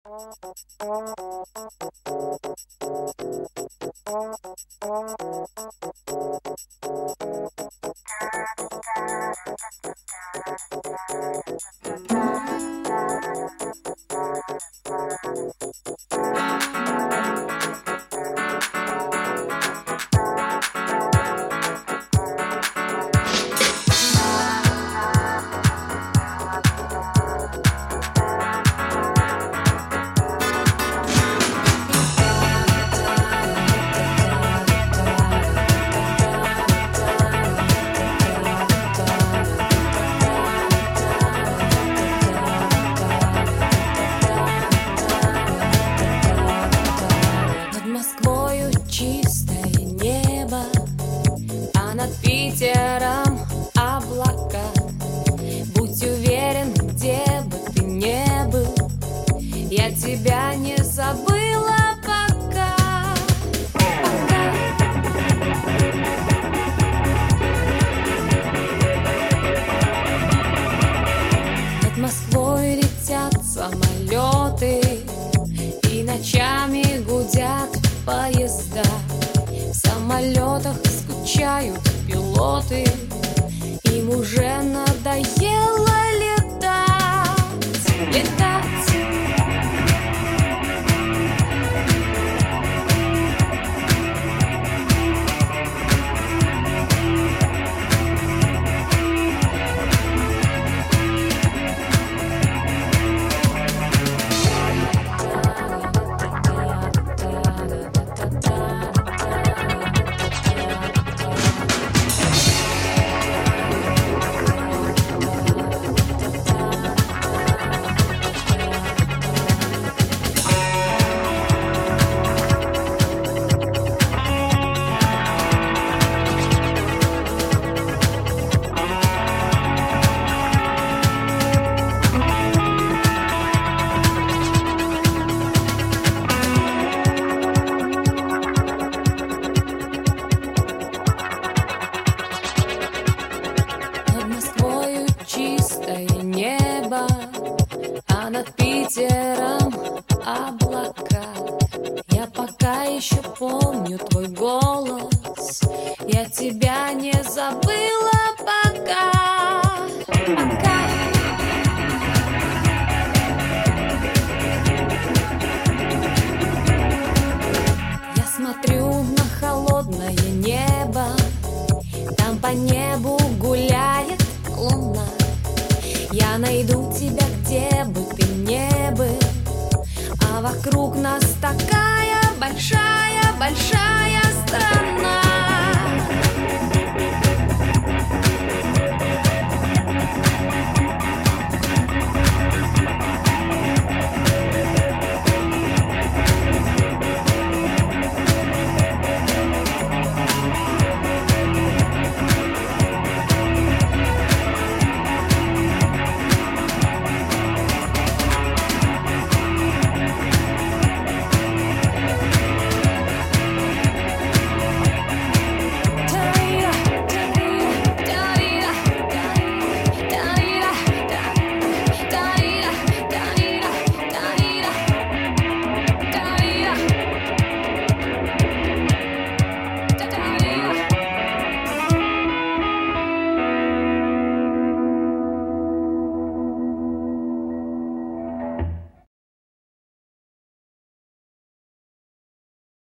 Над Москвою чистое небо, а над Питером облака. Будь уверен, где бы ты не был, я тебя не забыла пока. Над Москвой летят самолеты, и ночами гудят поезда. В самолетах скучают пилоты, им уже надоело летать, летать. Над Москвою чистое небо, а над Питером облака. Я пока еще помню твой голос, я тебя не забыла пока, пока. Я смотрю на холодное небо, там по небу гуляет луна. Я найду тебя, где бы ты не был, а вокруг нас такая большая, большая страна.